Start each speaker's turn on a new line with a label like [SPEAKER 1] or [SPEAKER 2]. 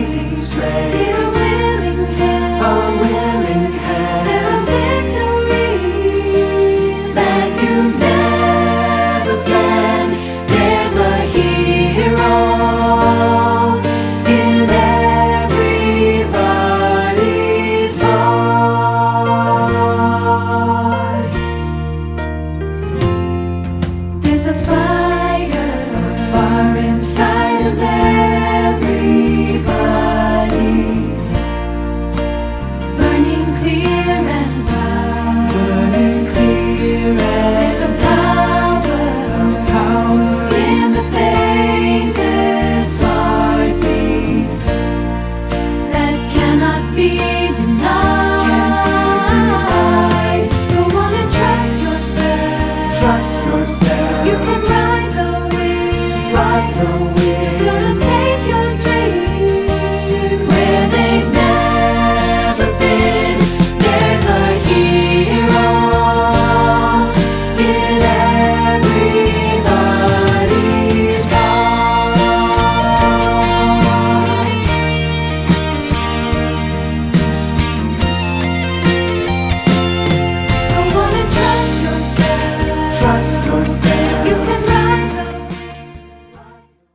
[SPEAKER 1] chasing stray.
[SPEAKER 2] Need a willing hand,
[SPEAKER 1] A willing hand.
[SPEAKER 2] and a victory
[SPEAKER 1] That you've never planned. There's a hero in everybody's heart.
[SPEAKER 2] There's a fire far inside of them.